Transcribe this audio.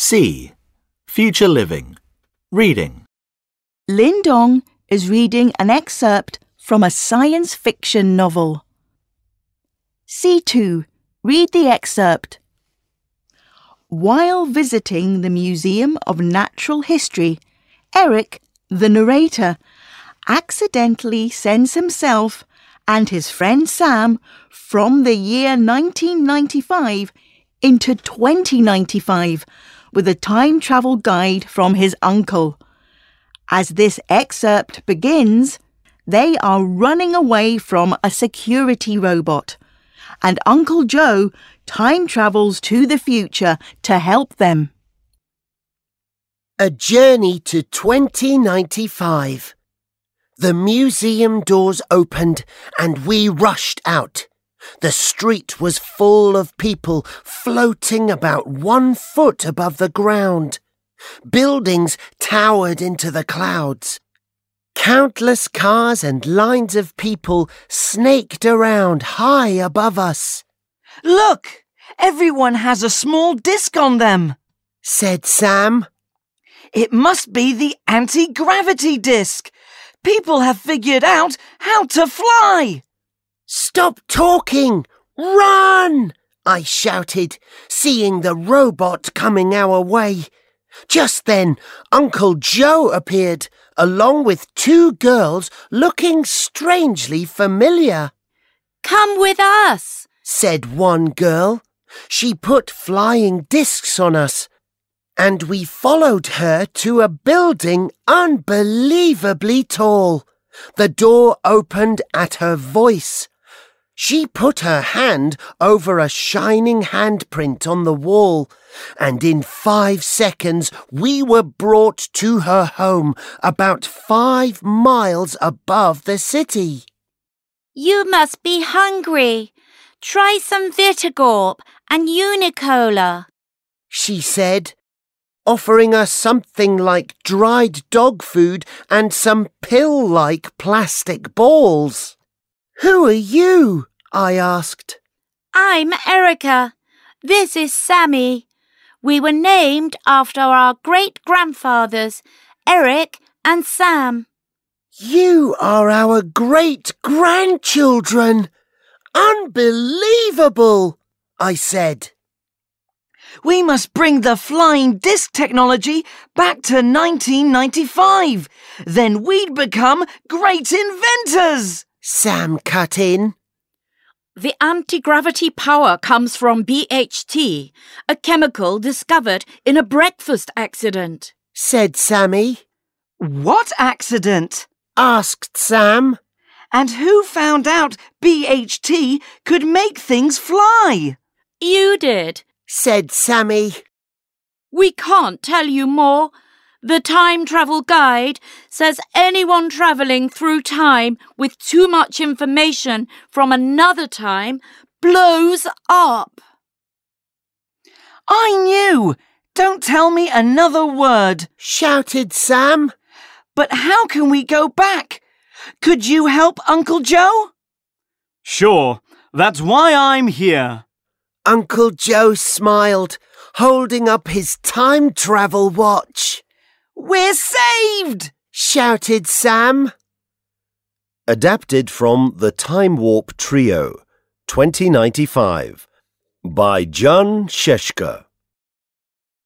C. Future living. Reading. Lindong is reading an excerpt from a science fiction novel. C2. Read the excerpt. While visiting the Museum of Natural History, Eric, the narrator, accidentally sends himself and his friend Sam from the year 1995 into 2095 with a time travel guide from his uncle. As this excerpt begins, they are running away from a security robot, and Uncle Joe time travels to the future to help them. A journey to 2095. The museum doors opened and we rushed out. The street was full of people floating about 1 foot above the ground. Buildings towered into the clouds. Countless cars and lines of people snaked around high above us. Look! Everyone has a small disc on them, said Sam. It must be the anti-gravity disc. People have figured out how to fly. Stop talking! Run! I shouted, seeing the robot coming our way. Just then, Uncle Joe appeared, along with 2 girls looking strangely familiar. Come with us, said one girl. She put flying discs on us, and we followed her to a building unbelievably tall. The door opened at her voice. She put her hand over a shining handprint on the wall, and in 5 seconds we were brought to her home about 5 miles above the city. You must be hungry. Try some Vitagorp and Unicola, she said, offering us something like dried dog food and some pill-like plastic balls. Who are you? I asked. I'm Erica. This is Sammy. We were named after our great-grandfathers, Eric and Sam. You are our great-grandchildren. Unbelievable, I said. We must bring the flying disc technology back to 1995. Then we'd become great inventors, Sam cut in. The anti-gravity power comes from BHT, a chemical discovered in a breakfast accident, said Sammy. What accident? Asked Sam. And who found out BHT could make things fly? You did, said Sammy. We can't tell you more. The time travel guide says anyone travelling through time with too much information from another time blows up. I knew! Don't tell me another word, shouted Sam. But how can we go back? Could you help Uncle Joe? Sure, that's why I'm here. Uncle Joe smiled, holding up his time travel watch. We're saved! Shouted Sam. Adapted from The Time Warp Trio, 2095, by Jan Sheshka.